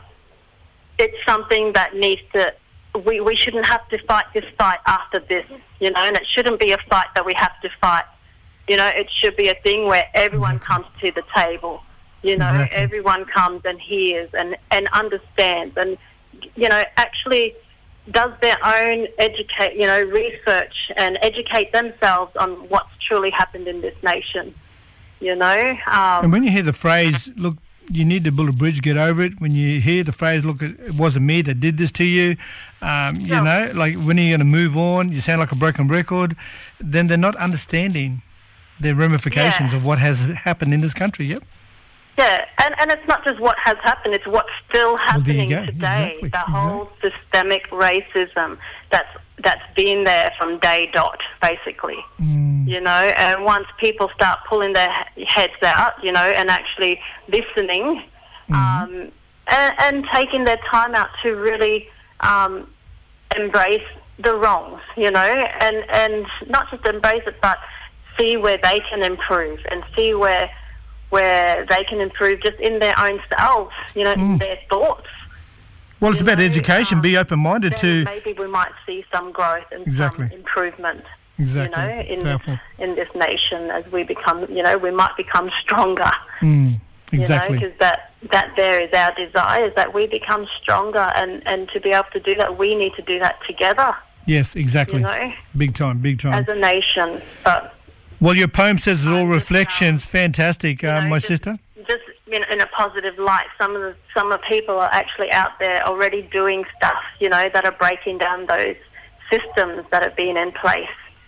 it's something that needs to. We we shouldn't have to fight this fight after this. You know, and it shouldn't be a fight that we have to fight. You know, it should be a thing where everyone exactly. comes to the table. You know, exactly. everyone comes and hears and and understands and. You know, actually does their own educate, you know, research and educate themselves on what's truly happened in this nation, you know. Um, and when you hear the phrase, look, you need to build a bridge, get over it, when you hear the phrase, look, it wasn't me that did this to you, um, you Yeah. know, like when are you going to move on, you sound like a broken record, then they're not understanding the ramifications Yeah. of what has happened in this country, yep. Yeah, and, and it's not just what has happened, it's what's still happening go. today. Exactly. The whole systemic racism that's that's been there from day dot, basically. Mm. You know, and once people start pulling their he- heads out, you know, and actually listening Mm. um, and, and taking their time out to really um, embrace the wrongs, you know, and, and not just embrace it, but see where they can improve and see where... where they can improve just in their own selves, you know, in Mm. their thoughts. Well, it's You about know, education, um, be open-minded then to... maybe we might see some growth and Exactly. some improvement, Exactly. you know, in Powerful. this, in this nation as we become, you know, we might become stronger. Mm. Exactly. You know, because that, that there is our desire, is that we become stronger, and, and to be able to do that, we need to do that together. Yes, exactly. You know? Big time, big time. As a nation. But Well, your poem says it all, Reflections. Fantastic, uh, know, my just- sister. just in, in a positive light, some of the some of the people are actually out there already doing stuff, you know, that are breaking down those systems that have been in place.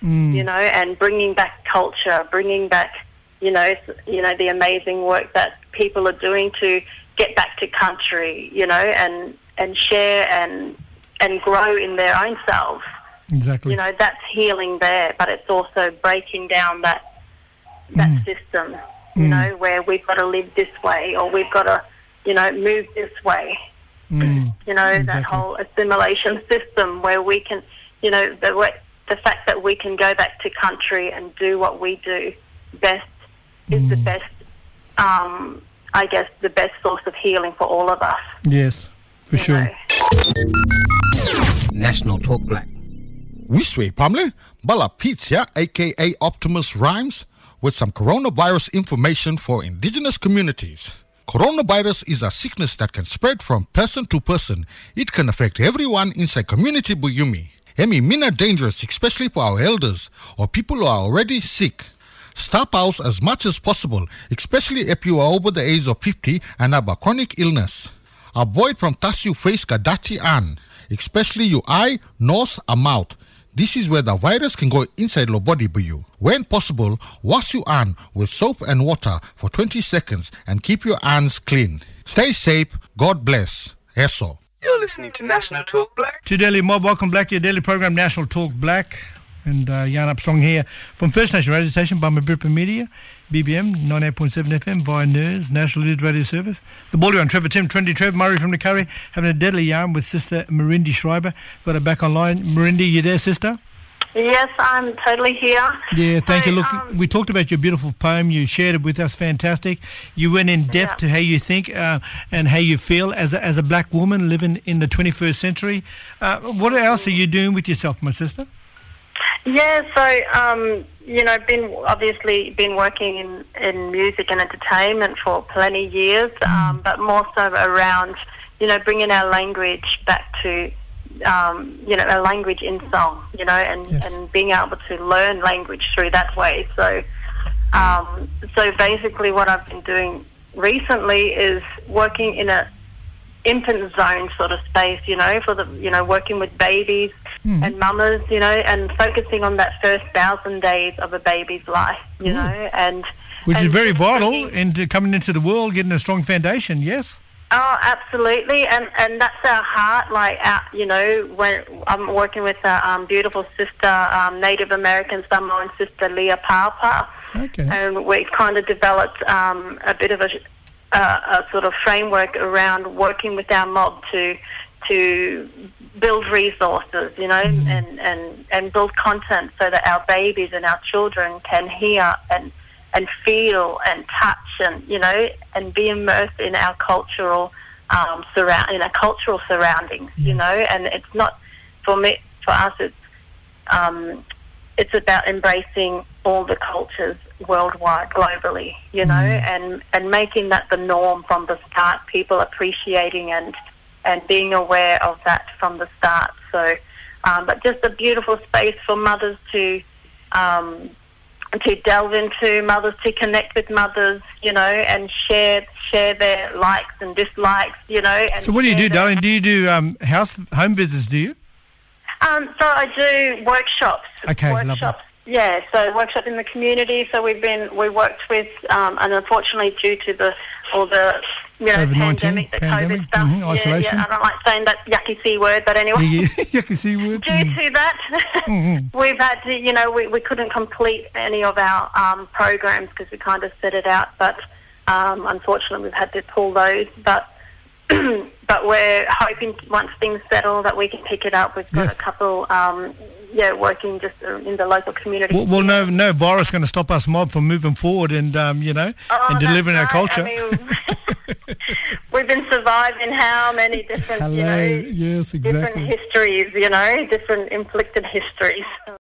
mm. you know, and bringing back culture, bringing back, you know, you know, the amazing work that people are doing to get back to country, you know, and, and share and and grow in their own selves. Exactly. You know, that's healing there, but it's also breaking down that that Mm. system, you Mm. know, where we've got to live this way or we've got to, you know, move this way. Mm. You know, that Exactly. whole assimilation system where we can, you know, the way, the fact that we can go back to country and do what we do best is the best, um, I guess, the best source of healing for all of us. Yes, for You sure. know. National Talk Black. Wiswe Pamle, Bala Pizza, aka Optimus Rhymes, with some coronavirus information for indigenous communities. Coronavirus is a sickness that can spread from person to person. It can affect everyone inside community Buyumi. Emi mina dangerous, especially for our elders or people who are already sick. Stop out as much as possible, especially if you are over the age of fifty and have a chronic illness. Avoid from touch you face kadati an, especially your eye, nose, or mouth. This is where the virus can go inside your body by you. When possible, wash your hand with soap and water for twenty seconds and keep your hands clean. Stay safe. God bless. Eso. You're listening to National Talk Black. To Daily Mob, welcome back to your daily program, National Talk Black. And uh, yarn up song here from First Nation Radio Station by Mabripa Media, B B M ninety-eight point seven F M via N E R S, National News Radio Service. The Baldy on Trevor Tim, Trendy Trev, Murray from the Curry, having a deadly yarn with Sister Marindi Schreiber. Got her back online. Marindi, you there, sister? Yes, I'm totally here. Yeah, thank So, you. Look, um, we talked about your beautiful poem. You shared it with us. Fantastic. You went in depth to how you think uh, and how you feel as a, as a black woman living in the twenty-first century. Uh, what else are you doing with yourself, my sister? Yeah, so, um, you know, been obviously been working in, in music and entertainment for plenty of years, um, but more so around, you know, bringing our language back to, um, you know, a language in song, you know, and, Yes. and being able to learn language through that way. So, um, so basically what I've been doing recently is working in a infant zone sort of space, you know, for the, you know, working with babies Mm. and mamas, you know, and focusing on that first thousand days of a baby's life, you Ooh. know, and Which and is very just vital bringing- into coming into the world, getting a strong foundation, yes? Oh, absolutely, and and that's our heart. Like, our, you know, when I'm working with a um, beautiful sister, um, Native American Samoan sister Leah Papa, Okay. and we kind of developed um, a bit of a, a, a sort of framework around working with our mob to to build resources, you know, Mm. and, and, and build content so that our babies and our children can hear and and feel and touch and, you know, and be immersed in our cultural um, surround in our cultural surroundings, you Yes. know, and it's not for me for us it's um, it's about embracing all the cultures worldwide, globally, you know, Mm. and, and making that the norm from the start, people appreciating and and being aware of that from the start. So, um, but just a beautiful space for mothers to um, to delve into, mothers to connect with mothers, you know, and share share their likes and dislikes, you know. And So what do you share do, their- darling? Do you do um, house home visits, do you? Um, so I do workshops. Okay, lovely. workshops. Yeah, so workshop in the community. So we've been we worked with, um, and unfortunately due to the all the you know COVID nineteen, pandemic, the pandemic, COVID stuff. mhm, yeah, isolation. yeah, I don't like saying that yucky c word, but anyway. Yeah, yeah. You can see word. Due to that, Mhm. we've had to, you know, we, we couldn't complete any of our um, programs because we kind of set it out, but um, unfortunately we've had to pull those. But but we're hoping once things settle that we can pick it up. We've got Yes. a couple, um, yeah, working just in the local community. Well, well, no, no virus going to stop us mob from moving forward and um, you know Oh, and delivering our that's culture. right. I mean, we've been surviving how many different, you Hello, know, yes, different exactly. histories, you know, different inflicted histories.